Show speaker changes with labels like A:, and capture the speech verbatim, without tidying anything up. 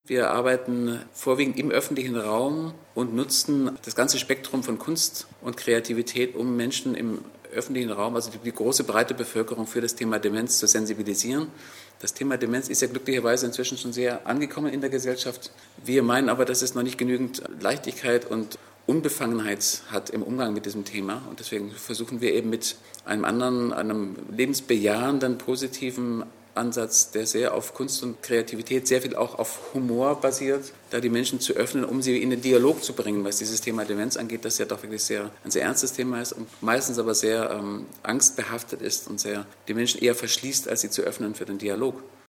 A: Wir arbeiten vorwiegend im öffentlichen Raum und nutzen das ganze Spektrum von Kunst und Kreativität, um Menschen im öffentlichen Raum, also die große breite Bevölkerung, für das Thema Demenz zu sensibilisieren. Das Thema Demenz ist ja glücklicherweise inzwischen schon sehr angekommen in der Gesellschaft. Wir meinen aber, dass es noch nicht genügend Leichtigkeit und Unbefangenheit hat im Umgang mit diesem Thema. Und deswegen versuchen wir eben mit einem anderen, einem lebensbejahenden, positiven Ansatz, der sehr auf Kunst und Kreativität, sehr viel auch auf Humor basiert, da die Menschen zu öffnen, um sie in den Dialog zu bringen, was dieses Thema Demenz angeht, das ja doch wirklich sehr, ein sehr ernstes Thema ist und meistens aber sehr ähm, angstbehaftet ist und sehr die Menschen eher verschließt, als sie zu öffnen für den Dialog.